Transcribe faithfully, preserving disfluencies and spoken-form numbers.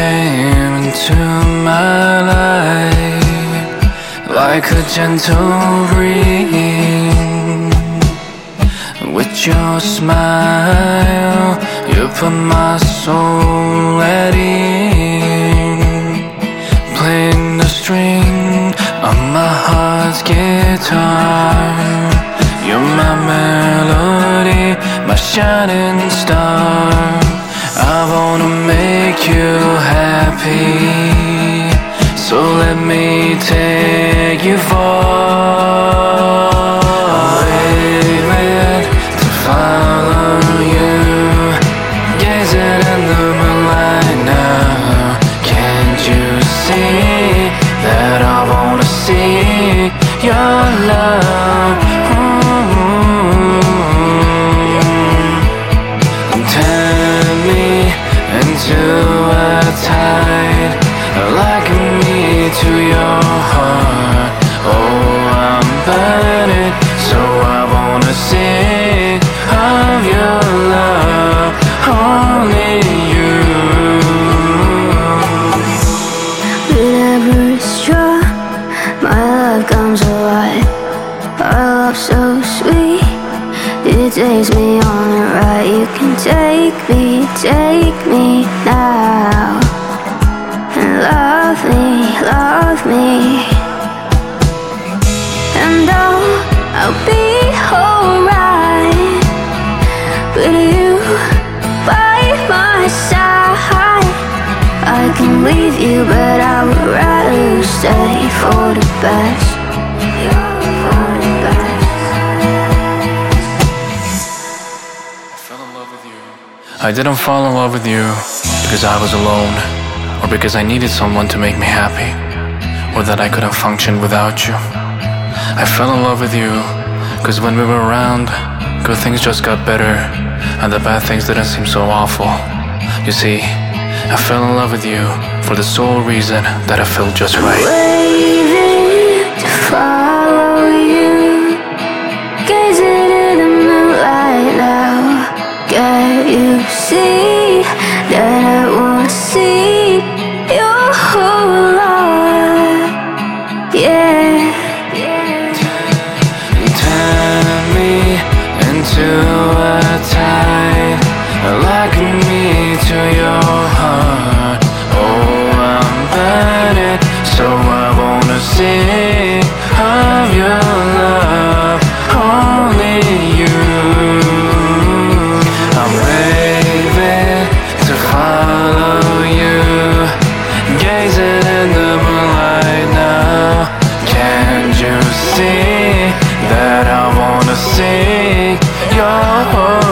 came into my life like a gentle breeze. With your smile, you put my soul at ease. Playing the string of my heart's guitar. You're my melody, my shining star. I wanna make you happy, so let me take you far. Waiting to follow you, gazing in the moonlight now. Can't you see that I wanna see your love? Into a tide, like me to your heart. Oh, I'm burning, so I wanna sing of your love, only you. Whenever it's strong, my love comes alive. Our love so sweet, it takes me on a ride. You can take me, take me now, and love me, love me. And I'll, I'll be alright with you by my side. I can leave you, but I would rather stay for the best. I didn't fall in love with you because I was alone, or because I needed someone to make me happy, or that I couldn't function without you. I fell in love with you because when we were around, good things just got better, and the bad things didn't seem so awful. You see, I fell in love with you for the sole reason that I felt just right. Waiting to follow you, gazing in the moonlight now. Can't you see that I wanna see your whole life? Yeah, yeah. Turn me into a tide, like me to your heart. Oh, I'm burning, so I wanna sing of your love, only you. I'm raving to follow you, gazing in the moonlight now. Can't you see that I wanna sing your